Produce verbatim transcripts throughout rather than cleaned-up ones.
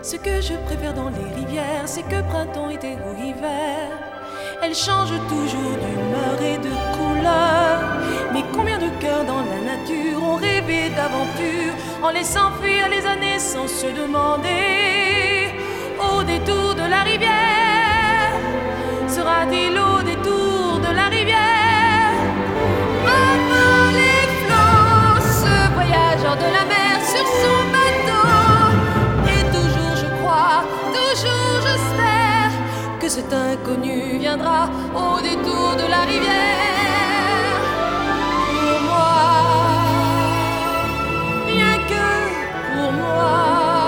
Ce que je préfère dans les rivières, c'est que printemps, été ou hiver, elles changent toujours d'humeur et de couleur. Mais combien de cœurs dans la nature ont rêvé d'aventure en laissant fuir les années sans se demander: au détour de la rivière, sera-t-il au détour de la rivière? Maman, les flots, ce voyageur de la mer sur son bateau. Et toujours je crois, toujours j'espère que cet inconnu viendra au détour de la rivière. Pour moi, rien que pour moi.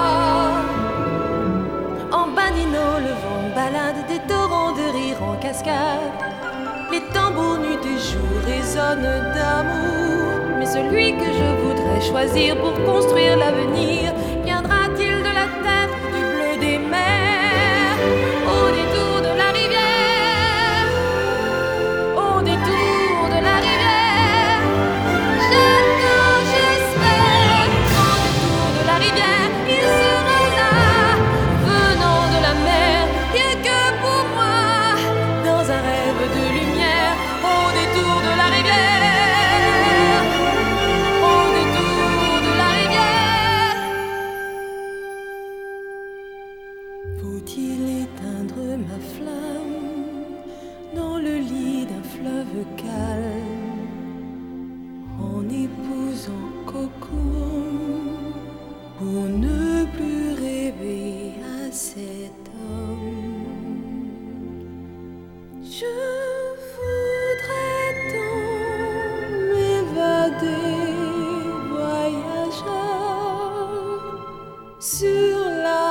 En badinant, le vent balade des torrents de rire en cascade. Les tambours nuit et jour résonnent d'amour. Mais celui que je voudrais choisir pour construire l'avenir viendra-t-il de la terre ou du bleu des mers? Au détour de la rivière, au détour de la rivière, j'attends, j'espère qu'au détour de la rivière, il sera là, venant de la mer, rien que pour moi, dans un rêve de lumière, au détour de la rivière, au détour de la rivière. Faut-il éteindre ma flamme dans le lit d'un fleuve calme, en épousant Coco, pour ne plus rêver à cet homme? Je voudrais tant m'évader, voyageur, sur la